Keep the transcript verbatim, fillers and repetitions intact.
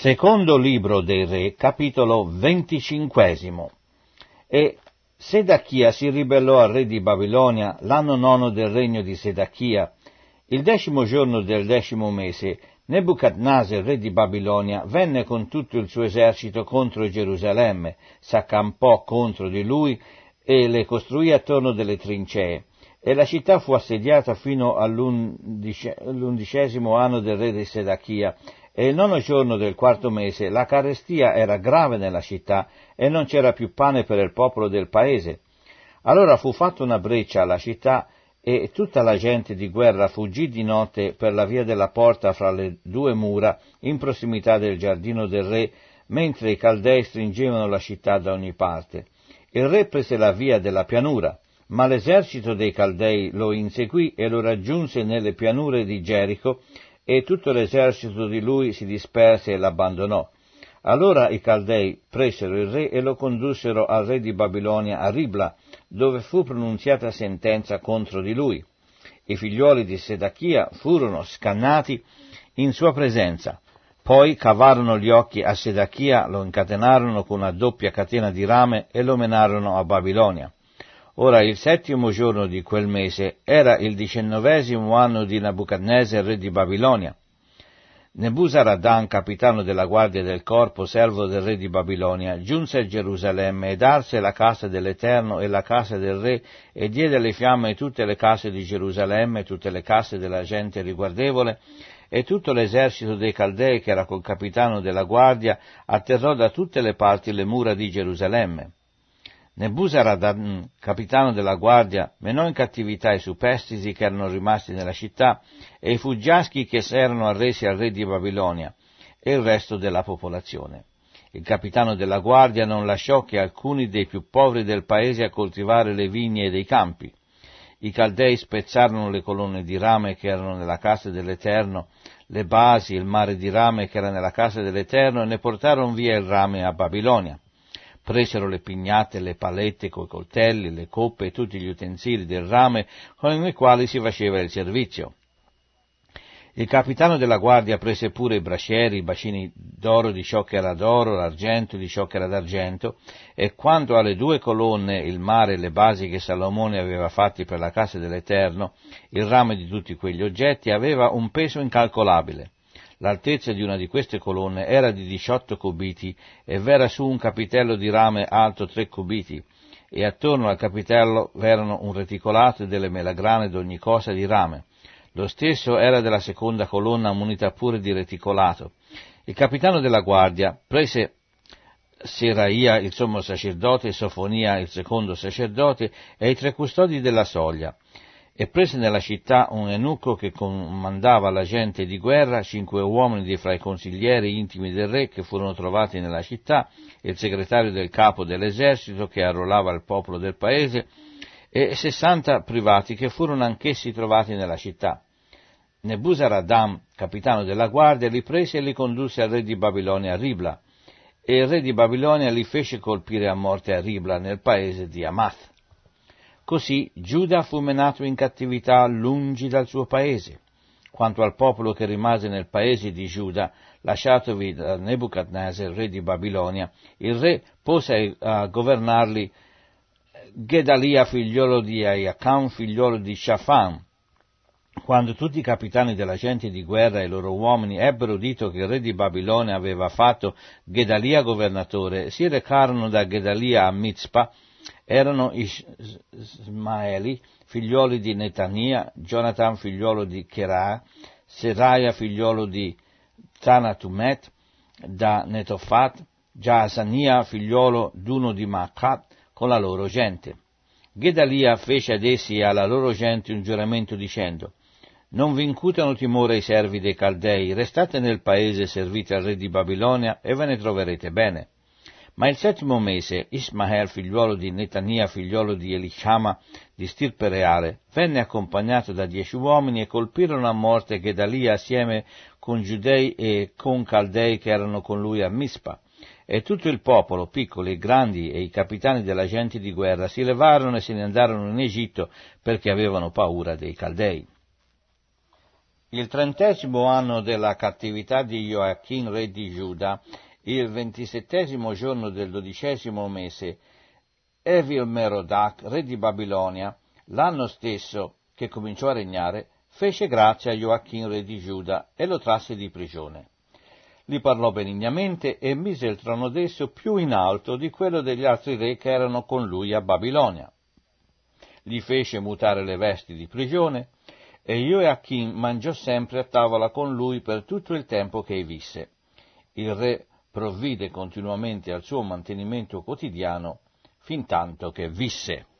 Secondo libro dei Re, capitolo venticinquesimo. E Sedachia si ribellò al re di Babilonia l'anno nono del regno di Sedachia. Il decimo giorno del decimo mese, Nebuchadnezzar, re di Babilonia, venne con tutto il suo esercito contro Gerusalemme, s'accampò contro di lui e le costruì attorno delle trincee. E la città fu assediata fino all'undicesimo anno del re di Sedachia. E il nono giorno del quarto mese la carestia era grave nella città e non c'era più pane per il popolo del paese. Allora fu fatta una breccia alla città e tutta la gente di guerra fuggì di notte per la via della porta fra le due mura in prossimità del giardino del re, mentre i Caldei stringevano la città da ogni parte. Il re prese la via della pianura, ma l'esercito dei Caldei lo inseguì e lo raggiunse nelle pianure di Gerico, e tutto l'esercito di lui si disperse e l'abbandonò. Allora i Caldei presero il re e lo condussero al re di Babilonia a Ribla, dove fu pronunziata sentenza contro di lui. I figliuoli di Sedachia furono scannati in sua presenza. Poi cavarono gli occhi a Sedachia, lo incatenarono con una doppia catena di rame e lo menarono a Babilonia. Ora il settimo giorno di quel mese era il diciannovesimo anno di Nebuchadnezzar, re di Babilonia. Nebuzaradan, capitano della guardia del corpo, servo del re di Babilonia, giunse a Gerusalemme ed arse la casa dell'Eterno e la casa del re e diede le fiamme tutte le case di Gerusalemme, tutte le case della gente riguardevole, e tutto l'esercito dei Caldei che era col capitano della guardia atterrò da tutte le parti le mura di Gerusalemme. Nebuzaradan, capitano della guardia, menò in cattività i superstiti che erano rimasti nella città e i fuggiaschi che si erano arresi al re di Babilonia e il resto della popolazione. Il capitano della guardia non lasciò che alcuni dei più poveri del paese a coltivare le vigne dei campi. I Caldei spezzarono le colonne di rame che erano nella casa dell'Eterno, le basi e il mare di rame che era nella casa dell'Eterno, e ne portarono via il rame a Babilonia. Presero le pignate, le palette coi coltelli, le coppe e tutti gli utensili del rame con i quali si faceva il servizio. Il capitano della guardia prese pure i bracieri, i bacini d'oro di ciò che era d'oro, l'argento di ciò che era d'argento, e quanto alle due colonne, il mare e le basi che Salomone aveva fatti per la casa dell'Eterno, il rame di tutti quegli oggetti aveva un peso incalcolabile. L'altezza di una di queste colonne era di diciotto cubiti e v'era su un capitello di rame alto tre cubiti, e attorno al capitello v'erano un reticolato e delle melagrane d'ogni cosa di rame. Lo stesso era della seconda colonna munita pure di reticolato. Il capitano della guardia prese Seraia, il sommo sacerdote, e Sofonia, il secondo sacerdote, e i tre custodi della soglia, e prese nella città un eunuco che comandava la gente di guerra, cinque uomini di fra i consiglieri intimi del re che furono trovati nella città, il segretario del capo dell'esercito che arruolava il popolo del paese, e sessanta privati che furono anch'essi trovati nella città. Nebuzaradan, capitano della guardia, li prese e li condusse al re di Babilonia a Ribla, e il re di Babilonia li fece colpire a morte a Ribla, nel paese di Hamath. Così Giuda fu menato in cattività lungi dal suo paese. Quanto al popolo che rimase nel paese di Giuda, lasciatovi da Nebuchadnezzar, re di Babilonia, il re pose a governarli Gedalia, figliolo di Aiacam, figliolo di Shafan. Quando tutti i capitani della gente di guerra e i loro uomini ebbero udito che il re di Babilonia aveva fatto Gedalia governatore, si recarono da Gedalia a Mizpa. Erano Ismaeli, figlioli di Netania, Jonathan, figliolo di Cherah, Seraia, figliolo di Tanatumet, da Netofat, Jaasania, figliolo d'uno di Maachat, con la loro gente. Gedalia fece ad essi e alla loro gente un giuramento dicendo: non vi incutano timore i servi dei Caldei, restate nel paese, servite al re di Babilonia e ve ne troverete bene. Ma il settimo mese, Ismael, figliuolo di Netania, figliuolo di Elishama, di stirpe reale, venne accompagnato da dieci uomini e colpirono a morte Gedalia assieme con Giudei e con Caldei che erano con lui a Mispa. E tutto il popolo, piccoli e grandi, e i capitani della gente di guerra si levarono e se ne andarono in Egitto perché avevano paura dei Caldei. Il trentesimo anno della cattività di Joachim, re di Giuda, il ventisettesimo giorno del dodicesimo mese, Evil Merodach, re di Babilonia, l'anno stesso che cominciò a regnare, fece grazia a Joachim, re di Giuda, e lo trasse di prigione. Gli parlò benignamente e mise il trono d'esso più in alto di quello degli altri re che erano con lui a Babilonia. Gli fece mutare le vesti di prigione, e Joachim mangiò sempre a tavola con lui per tutto il tempo che visse. Il re provvide continuamente al suo mantenimento quotidiano fin tanto che visse.